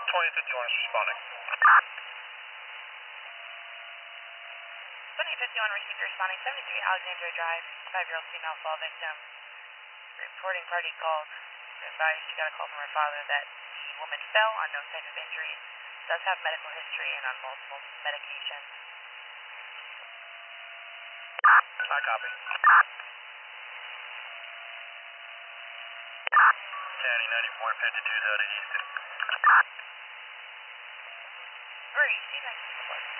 2051 is responding. 2051 received responding 73 Alexandria Drive, 5-year-old female fall victim. Reporting party called to advise she got a call from her father that the woman fell on no type of injuries, does have medical history and on multiple medications. I copy. County 94, head to 2 Southeast. Where are you? See, 964.